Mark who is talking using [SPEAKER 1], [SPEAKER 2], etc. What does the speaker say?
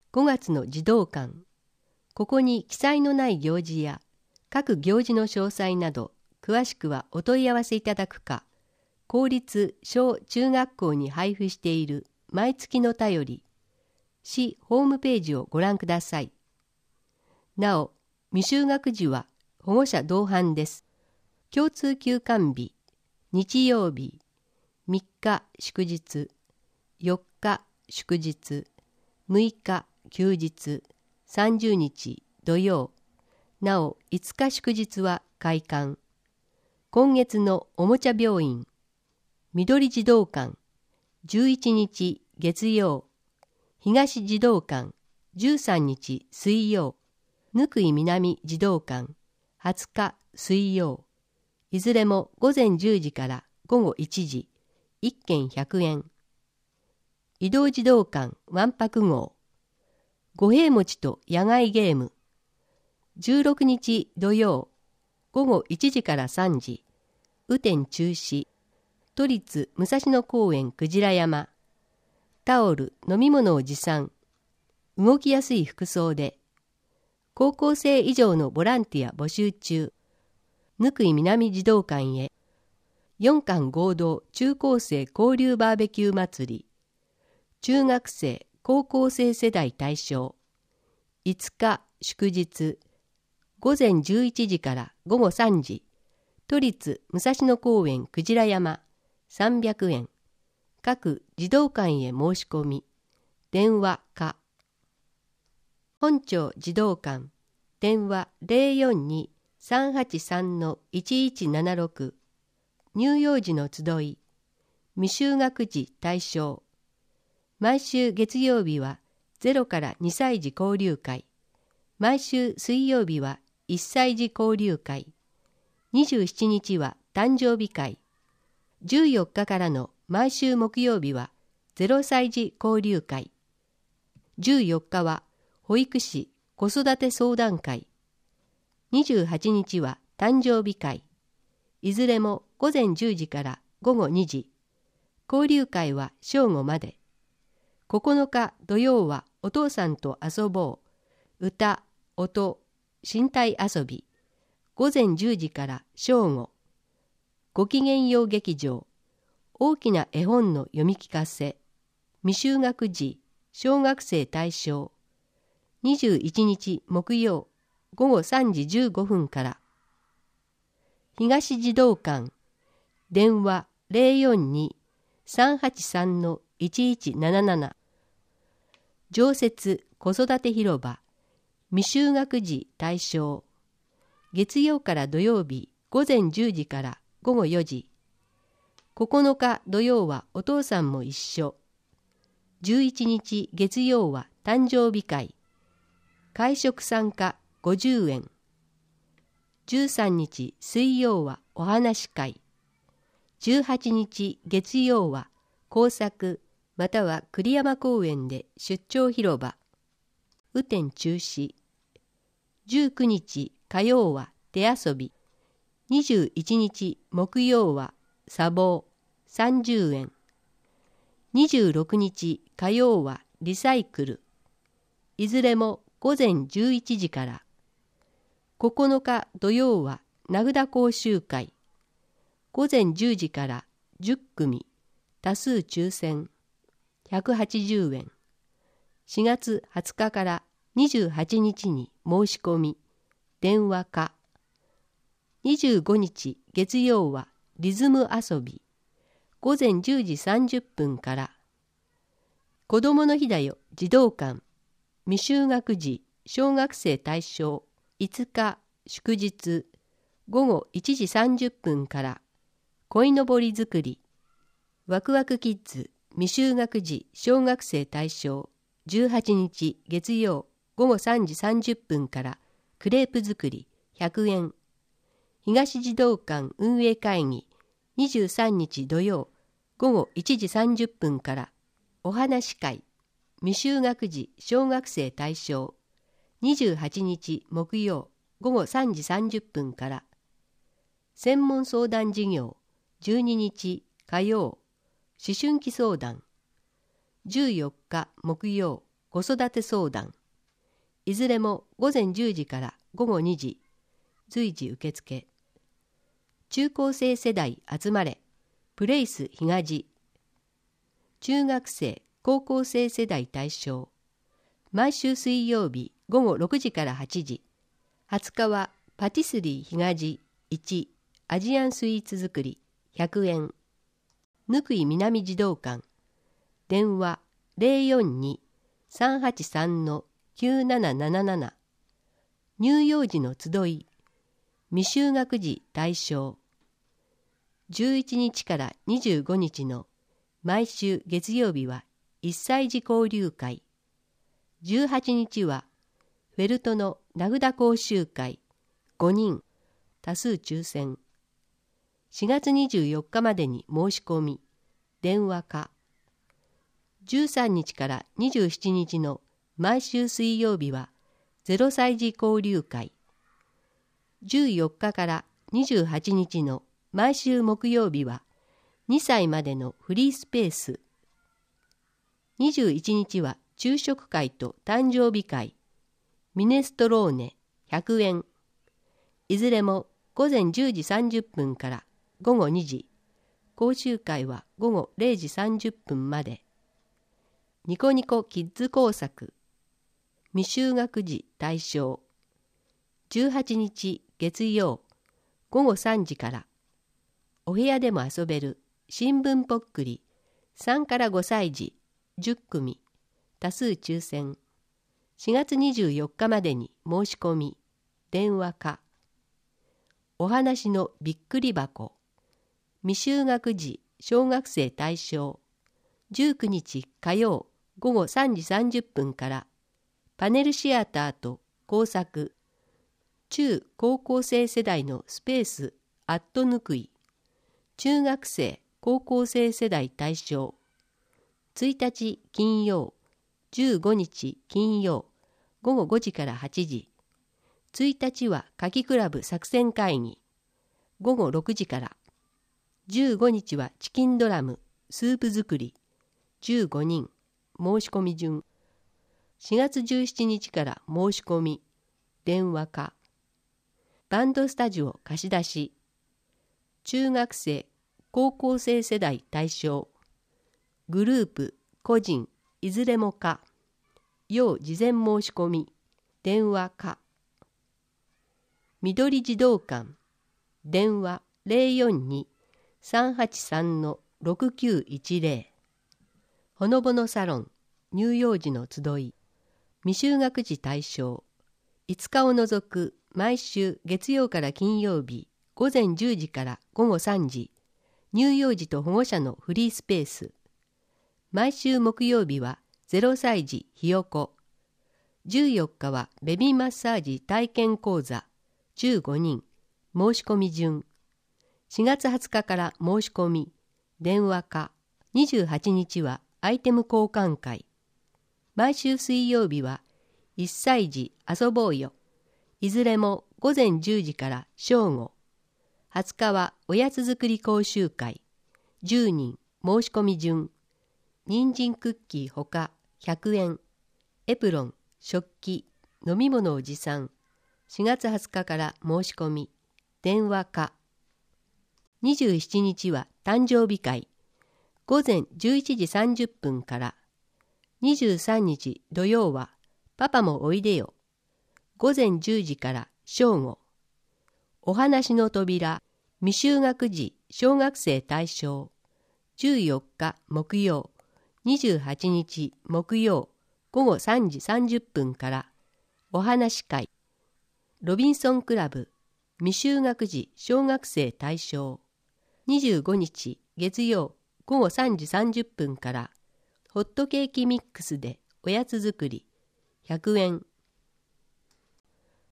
[SPEAKER 1] 5月の児童館、ここに記載のない行事や各行事の詳細など詳しくはお問い合わせいただくか、公立小中学校に配布している毎月の便り、市ホームページをご覧ください。なお、未就学児は保護者同伴です。共通休館日、日曜日、3日祝日、4日祝日、6日休日、30日土曜、なお5日祝日は開館。今月のおもちゃ病院、緑児童館、11日月曜、東児童館、13日水曜、貫井南児童館、20日水曜、いずれも午前10時から午後1時、1件100円。移動児童館わんぱく号、五平餅と野外ゲーム、16日土曜、午後1時から3時、雨天中止。都立武蔵野公園くじら山、タオル、飲み物を持参、動きやすい服装で、高校生以上のボランティア募集中、貫井南児童館へ、4館合同中高生交流バーベキュー祭り、中学生、高校生世代対象、5日祝日、午前11時から午後3時、都立武蔵野公園くじら山、300円。各児童館へ申し込み。電話か。本町児童館。電話042-383-1176。乳幼児の集い。未就学児対象。毎週月曜日は0から2歳児交流会。毎週水曜日は1歳児交流会。27日は誕生日会。14日からの毎週木曜日は0歳児交流会。14日は保育士子育て相談会。28日は誕生日会。いずれも午前10時から午後2時。交流会は正午まで。9日土曜はお父さんと遊ぼう。歌、音、身体遊び。午前10時から正午。ごきげんよう劇場、大きな絵本の読み聞かせ、未就学児、小学生対象、21日木曜、午後3時15分から。東児童館、電話042-383-1177。常設子育て広場、未就学児対象、月曜から土曜日、午前10時から午後4時。9日土曜はお父さんも一緒。11日月曜は誕生日会。会食参加50円。13日水曜はお話会。18日月曜は工作または栗山公園で出張広場。雨天中止。19日火曜は手遊び。21日木曜は砂防30円。26日火曜はリサイクル。いずれも午前11時から。9日土曜は名札講習会。午前10時から10組。多数抽選。180円。4月20日から28日に申し込み。電話か。25日月曜はリズム遊び。午前10時30分から。子どもの日だよ児童館。未就学児小学生対象。5日祝日。午後1時30分から。鯉のぼり作り。ワクワクキッズ未就学児小学生対象。18日月曜午後3時30分から。クレープ作り100円。東児童館運営会議23日土曜午後1時30分からお話会未就学児小学生対象28日木曜午後3時30分から専門相談事業12日火曜思春期相談14日木曜子育て相談。いずれも午前10時から午後2時、随時受付。中高生世代集まれ、プレイス東。中学生、高校生世代対象。毎週水曜日午後6時から8時。20日はパティスリー東1アジアンスイーツ作り100円。ぬくい南児童館。電話 042-383-9777。乳幼児の集い。未就学児対象。11日から25日の毎週月曜日は1歳児交流会。18日はフェルトの名札講習会5人、多数抽選。4月24日までに申し込み、電話か。13日から27日の毎週水曜日は0歳児交流会。14日から28日の毎週木曜日は2歳までのフリースペース。21日は昼食会と誕生日会。ミネストローネ100円。いずれも午前10時30分から午後2時。講習会は午後0時30分まで。ニコニコキッズ工作。未就学児対象。18日月曜午後3時から。お部屋でも遊べる新聞ぽっくり3から5歳児10組。多数抽選。4月24日までに申し込み、電話か。お話のびっくり箱。未就学児小学生対象。19日火曜午後3時30分からパネルシアターと工作。中高校生世代のスペースアットぬくい。中学生高校生世代対象。1日金曜15日金曜午後5時から8時。1日は夏季クラブ作戦会議。午後6時から。15日はチキンドラムスープ作り。15人。申し込み順。4月17日から申し込み。電話か。バンドスタジオ貸し出し。中学生高校生世代対象。グループ個人いずれもか。要事前申し込み。電話か。緑児童館。電話 042-383-6910。ほのぼのサロン乳幼児の集い。未就学児対象。5日を除く毎週月曜から金曜日午前10時から午後3時。乳幼児と保護者のフリースペース。毎週木曜日は0歳児ひよこ。14日はベビーマッサージ体験講座15人。申し込み順。4月20日から申し込み。電話か。28日はアイテム交換会。毎週水曜日は1歳児遊ぼうよ。いずれも午前10時から正午。20日はおやつ作り講習会。10人。申し込み順。人参クッキーほか100円。エプロン、食器、飲み物を持参。4月20日から申し込み。電話か。27日は誕生日会。午前11時30分から。23日土曜はパパもおいでよ。午前10時から正午。お話の扉。未就学児小学生対象。14日木曜。28日木曜午後3時30分からお話会。ロビンソンクラブ未就学児小学生対象。25日月曜午後3時30分からホットケーキミックスでおやつ作り100円。